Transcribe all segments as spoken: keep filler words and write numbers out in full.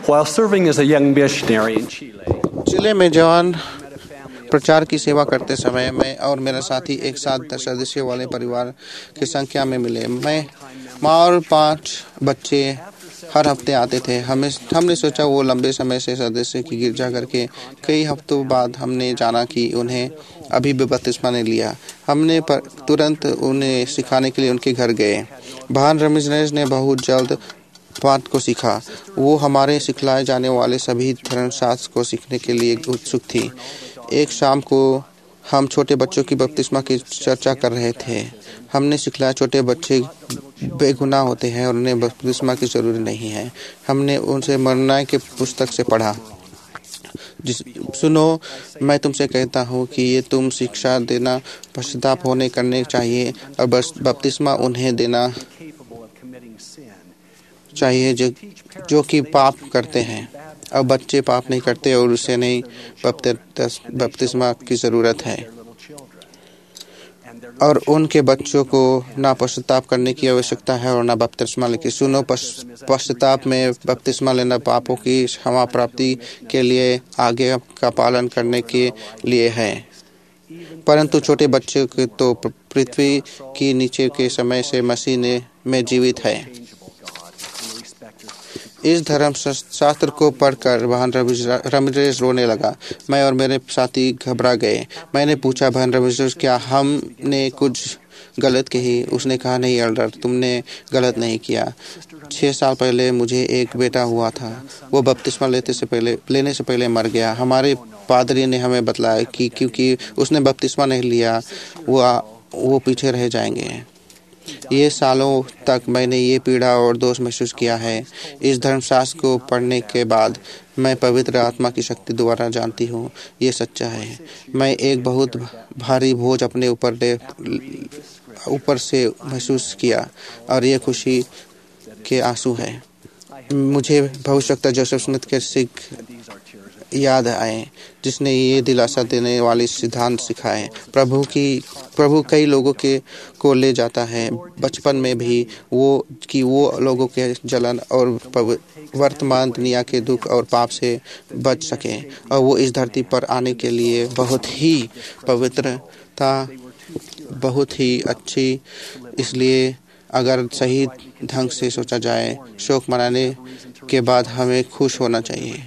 While serving as a young missionary in Chile, चिले में जवान प्रचार की सेवा करते समय मैं और मेरा साथी एक साथ दस सदस्य वाले परिवार की संख्या में मिले। मैं माँ और पांच बच्चे हर हफ्ते आते थे। हमें हमने सोचा वो लंबे समय से सदस्य की गिरजा करके कई हफ्तों बाद हमने जाना कि उन्हें अभी भी बपतिस्मा नहीं लिया। हमने पर तुरंत उन्हें सिखाने के लिए उनके घर गए। बहन रमीज ने बहुत जल्द बात को सीखा। वो हमारे सिखलाए जाने वाले सभी धर्मशास्त्र को सीखने के लिए उत्सुक थी। एक शाम को हम छोटे बच्चों की बपतिस्मा की चर्चा कर रहे थे। हमने सिखलाया छोटे बच्चे बेगुनाह होते हैं और उन्हें बपतिस्मा की जरूरत नहीं है। हमने उनसे मरना के पुस्तक से पढ़ा, जिस सुनो मैं तुमसे कहता हूँ कि ये तुम शिक्षा देना पश्चाताप होने करने चाहिए और बस बपतिस्मा उन्हें देना चाहिए जो जो कि पाप करते हैं। अब बच्चे पाप नहीं करते और उसे नहीं बपतिस्मा की जरूरत है और उनके बच्चों को ना पश्चाताप करने की आवश्यकता है और ना बपतिस्मा लेके। सुनो, पश्चाताप में बपतिस्मा लेना पापों की क्षमा प्राप्ति के लिए आगे का पालन करने के लिए है, परंतु छोटे बच्चे के तो पृथ्वी की नीचे के समय से मसीह ने में जीवित है। इस धर्म शास्त्र को पढ़कर बहन रमीज रोने लगा। मैं और मेरे साथी घबरा गए। मैंने पूछा, बहन रमीज, क्या हमने कुछ गलत कही? उसने कहा, नहीं एल्डर, तुमने गलत नहीं किया। छः साल पहले मुझे एक बेटा हुआ था। वो बपतिस्मा लेते से पहले लेने से पहले मर गया। हमारे पादरी ने हमें बतलाया कि क्योंकि उसने बपतिस्मा नहीं लिया वो वो पीछे रह जाएंगे। ये सालों तक मैंने ये पीड़ा और दोष महसूस किया है। इस धर्मशास्त्र को पढ़ने के बाद मैं पवित्र आत्मा की शक्ति द्वारा जानती हूँ ये सच्चा है। मैं एक बहुत भारी बोझ अपने ऊपर ऊपर से महसूस किया और ये खुशी के आंसू है। मुझे भविष्यवक्ता जोसेफ स्मिथ के सिख याद आए जिसने ये दिलासा देने वाले सिद्धांत सिखाए। प्रभु की प्रभु कई लोगों के को ले जाता है बचपन में भी वो कि वो लोगों के जलन और वर्तमान दुनिया के दुख और पाप से बच सके और वो इस धरती पर आने के लिए बहुत ही पवित्र था, बहुत ही अच्छी। इसलिए अगर सही ढंग से सोचा जाए, शोक मनाने के बाद हमें खुश होना चाहिए।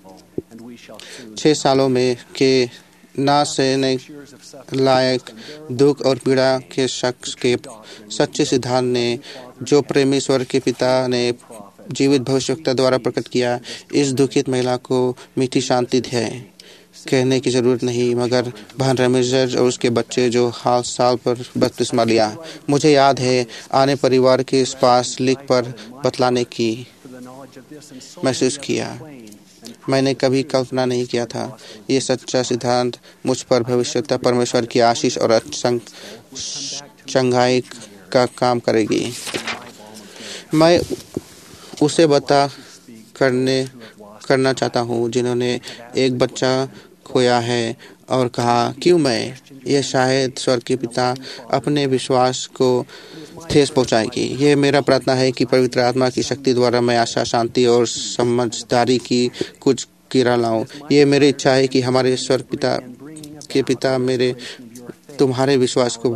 छह सालों में के ना सहने लायक दुख और पीड़ा के शख्स के सच्चे सिद्धांत ने जो प्रेमी स्वर्ग के पिता ने जीवित भविष्यवक्ता द्वारा प्रकट किया, इस दुखित महिला को मीठी शांति है कहने की जरूरत नहीं, मगर बहन रमीज और उसके बच्चे जो हाल साल पर बपतिस्मा लिया। मुझे याद है आने परिवार के इस पास लिख पर बतलाने की महसूस किया। मैंने कभी कल्पना नहीं किया था ये सच्चा सिद्धांत मुझ पर भविष्यवक्ता परमेश्वर की आशीष और चंगाई का काम करेगी। मैं उसे बता करने करना चाहता हूँ जिन्होंने एक बच्चा खोया है और कहा, क्यों मैं? यह शायद स्वर्ग के पिता अपने विश्वास को ठेस पहुंचाएगी। ये मेरा प्रार्थना है कि पवित्र आत्मा की शक्ति द्वारा मैं आशा, शांति और समझदारी की कुछ किरण लाऊं। ये मेरी इच्छा है कि हमारे स्वर्ग पिता के पिता मेरे तुम्हारे विश्वास को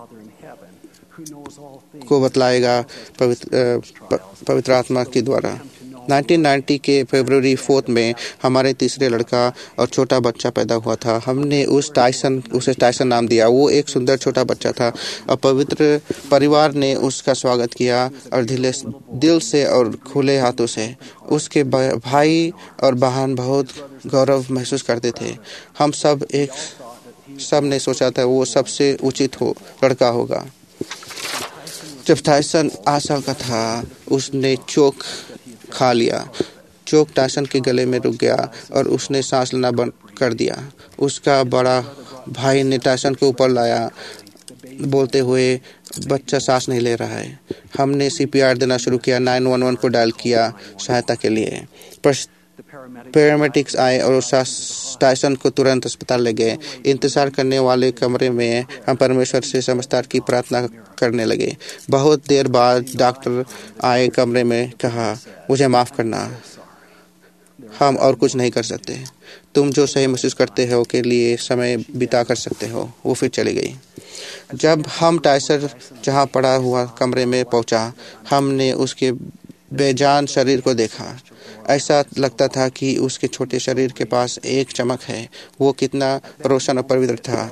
को बतलाएगा पवित्र पवित्र आत्मा के द्वारा। उन्नीस सौ नब्बे के फरवरी चौथा में हमारे तीसरे लड़का और छोटा बच्चा पैदा हुआ था। हमने उस टाइसन उसे टाइसन नाम दिया। वो एक सुंदर छोटा बच्चा था और पवित्र परिवार ने उसका स्वागत किया और दिल से और खुले हाथों से। उसके भाई और बहन बहुत गौरव महसूस करते थे। हम सब एक सब ने सोचा था वो सबसे उचित हो लड़का होगा। जब टाइसन आठ साल का था, उसने चोक खा लिया। चोक टाइसन के गले में रुक गया और उसने सांस लेना बंद कर दिया। उसका बड़ा भाई ने टाइसन को ऊपर लाया बोलते हुए, बच्चा सांस नहीं ले रहा है। हमने सीपीआर देना शुरू किया, नौ एक एक को डायल किया सहायता के लिए। पैरामेडिक्स आए और टाइसन को तुरंत अस्पताल ले गए। इंतजार करने वाले कमरे में हम परमेश्वर से समझदार की प्रार्थना करने लगे। बहुत देर बाद डॉक्टर आए कमरे में, कहा, मुझे माफ करना, हम और कुछ नहीं कर सकते। तुम जो सही महसूस करते हो के लिए समय बिता कर सकते हो। वो फिर चली गई। जब हम टाइसर जहाँ पड़ा हुआ कमरे में पहुंचा, हमने उसके बेजान शरीर को देखा। ऐसा लगता था कि उसके छोटे शरीर के पास एक चमक है। वो कितना रोशन और पवित्र था।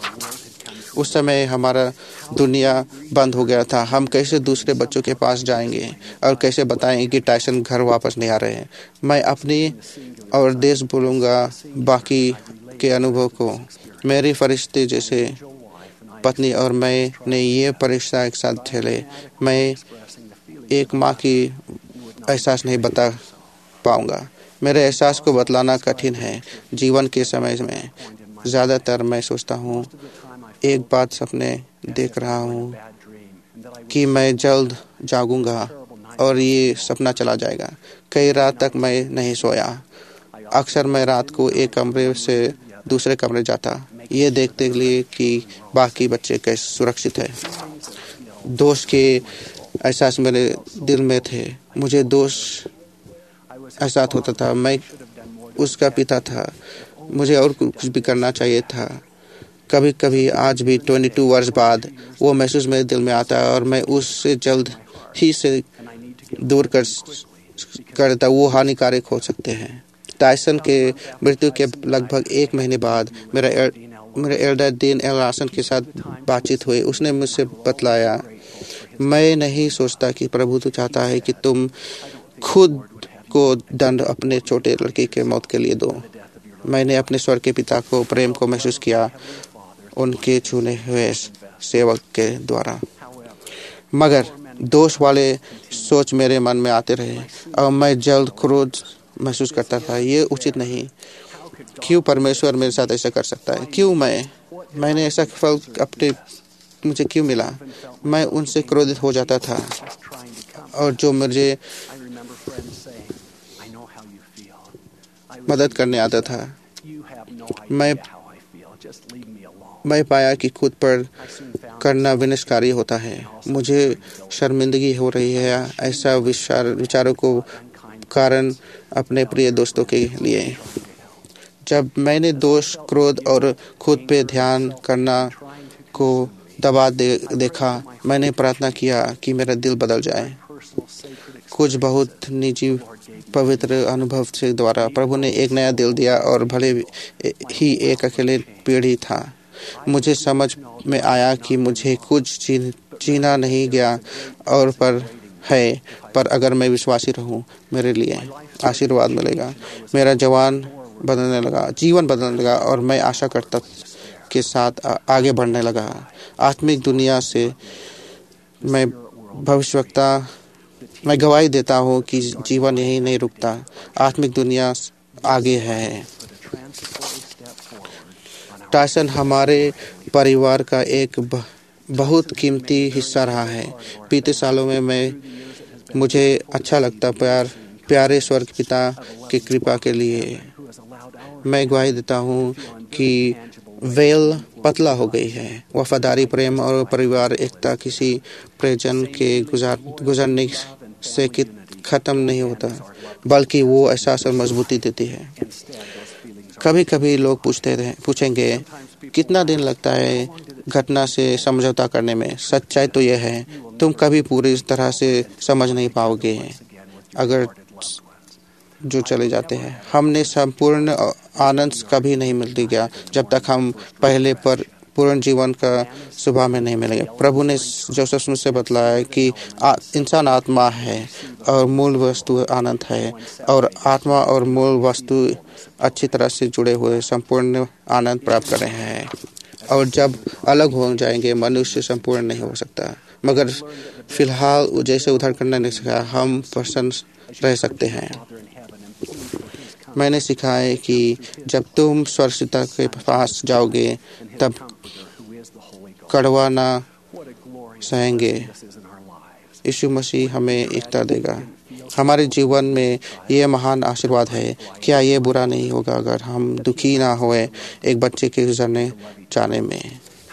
उस समय हमारा दुनिया बंद हो गया था। हम कैसे दूसरे बच्चों के पास जाएंगे और कैसे बताएंगे कि टाइसन घर वापस नहीं आ रहे हैं। मैं अपनी और देश बोलूँगा बाकी के अनुभव को। मेरी फरिश्ते जैसे पत्नी और मैं ने ये परीक्षा एक साथ झेले। मैं एक माँ की एहसास नहीं बता पाऊँगा। मेरे एहसास को बतलाना कठिन है। जीवन के समय में ज़्यादातर मैं सोचता हूँ, एक बात सपने देख रहा हूँ कि मैं जल्द जागूंगा और ये सपना चला जाएगा। कई रात तक मैं नहीं सोया। अक्सर मैं रात को एक कमरे से दूसरे कमरे जाता, ये देखते लिए कि बाकी बच्चे कैसे सुरक्षित हैं। दोष के एहसास मेरे दिल में थे। मुझे दोष एहसास होता था। मैं उसका पिता था। मुझे और कुछ भी करना चाहिए था। कभी कभी आज भी बाईस वर्ष बाद वो महसूस मेरे दिल में आता है और मैं उससे जल्द ही से दूर कर करता वो हानिकारक हो सकते हैं। टाइसन के मृत्यु के लगभग एक महीने बाद मेरा एर, मेरे एल्डर डीन एलासन के साथ बातचीत हुई। उसने मुझसे बतलाया, मैं नहीं सोचता कि प्रभु तो चाहता है कि तुम खुद को दंड अपने छोटे लड़के के मौत के लिए दो। मैंने अपने स्वर्ग के पिता को प्रेम को महसूस किया उनके चुने हुए सेवक के द्वारा। मगर दोष वाले सोच मेरे मन में आते रहे और मैं जल्द क्रोध महसूस करता था। ये उचित नहीं। क्यों परमेश्वर मेरे साथ ऐसा कर सकता है? क्यों मैं मैंने ऐसा फल अपने मुझे क्यों मिला? मैं उनसे क्रोधित हो जाता था और जो मुझे मदद करने आता था। मैं मैं पाया कि खुद पर करना विनाशकारी होता है। मुझे शर्मिंदगी हो रही है ऐसा विचार विचारों को कारण अपने प्रिय दोस्तों के लिए। जब मैंने दोष, क्रोध और खुद पे ध्यान करना को दबा दे, देखा, मैंने प्रार्थना किया कि मेरा दिल बदल जाए। कुछ बहुत निजी पवित्र अनुभव से द्वारा प्रभु ने एक नया दिल दिया और भले ही एक अकेले पीढ़ी था। मुझे समझ में आया कि मुझे कुछ जीना नहीं गया और पर है, पर अगर मैं विश्वासी रहूं, मेरे लिए आशीर्वाद मिलेगा। मेरा जवान बदलने लगा, जीवन बदलने लगा और मैं आशा करता के साथ आगे बढ़ने लगा। आत्मिक दुनिया से मैं भविष्यवक्ता मैं गवाही देता हूँ कि जीवन यही नहीं रुकता। आत्मिक दुनिया आगे है। टाइसन हमारे परिवार का एक बहुत कीमती हिस्सा रहा है। बीते सालों में मैं मुझे अच्छा लगता प्यार प्यारे स्वर्ग पिता की कृपा के लिए मैं गवाही देता हूँ कि वेल पतला हो गई है। वफादारी, प्रेम और परिवार एकता किसी परिजन के गुजार गुजरने से खत्म नहीं होता, बल्कि वो एहसास और मजबूती देती है। कभी कभी लोग पूछते रहे पूछेंगे कितना दिन लगता है घटना से समझौता करने में। सच्चाई तो यह है, तुम कभी पूरी तरह से समझ नहीं पाओगे अगर जो चले जाते हैं। हमने संपूर्ण आनंद कभी नहीं मिलती गया जब तक हम पहले पर पूर्ण जीवन का सुबह में नहीं मिलेंगे। प्रभु ने जोसेफ से बतलाया कि आ, इंसान आत्मा है और मूल वस्तु आनंद है, और आत्मा और मूल वस्तु अच्छी तरह से जुड़े हुए संपूर्ण आनंद प्राप्त कर रहे हैं। और जब अलग हो जाएंगे मनुष्य संपूर्ण नहीं हो सकता। मगर फिलहाल जैसे उधार करना नहीं सीखा, हम प्रसन्न रह सकते हैं। मैंने सीखा है कि जब तुम स्वर्गपिता के पास जाओगे तब कड़वा ना सहेंगे। यीशु मसीह हमें एकता देगा। हमारे जीवन में ये महान आशीर्वाद है। क्या ये बुरा नहीं होगा अगर हम दुखी ना होए एक बच्चे के गुजरने जाने में?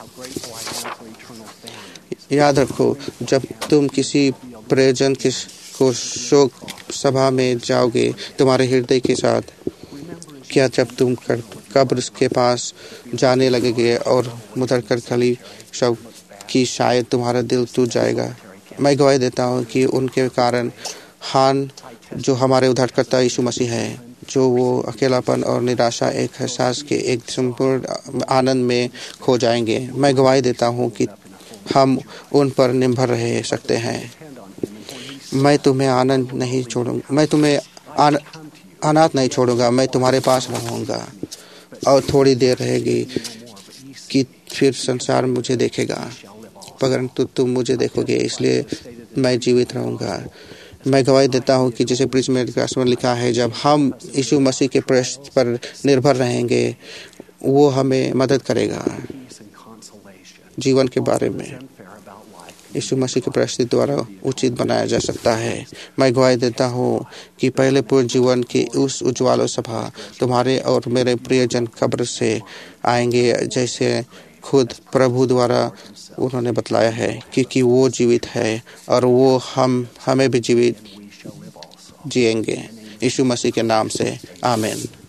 याद रखो, जब तुम किसी परिजन के को शोक सभा में जाओगे तुम्हारे हृदय के साथ, क्या जब तुम कब्र के पास जाने लगेगे और मुतर कर खाली शव की शायद तुम्हारा दिल टूट जाएगा। मैं गवाही देता हूँ कि उनके कारण हान जो हमारे उद्धारकर्ता यीशु मसीह है, जो वो अकेलापन और निराशा एक एहसास के एक संपूर्ण आनंद में खो जाएंगे। मैं गवाही देता हूँ कि हम उन पर निर्भर रह सकते हैं। मैं तुम्हें आनंद नहीं छोड़ूंगा, मैं तुम्हें आन, अनाथ नहीं छोड़ूंगा, मैं तुम्हारे पास रहूंगा और थोड़ी देर रहेगी कि फिर संसार मुझे देखेगा, परंतु तुम मुझे देखोगे, इसलिए मैं जीवित रहूंगा। मैं गवाही देता हूँ कि जैसे प्रीच में लिखा है, जब हम यीशु मसीह के पृष्ठ पर निर्भर रहेंगे वो हमें मदद करेगा जीवन के बारे में। यीशु मसीह के पृष्ठ द्वारा उचित बनाया जा सकता है। मैं गवाही देता हूँ कि पहले पूर्ण जीवन की उस उज्ज्वल सभा तुम्हारे और मेरे प्रियजन कब्र से आएंगे, जैसे खुद प्रभु द्वारा उन्होंने बतलाया है, क्योंकि वो जीवित है और वो हम हमें भी जीवित जिएंगे। यीशु मसीह के नाम से आमीन।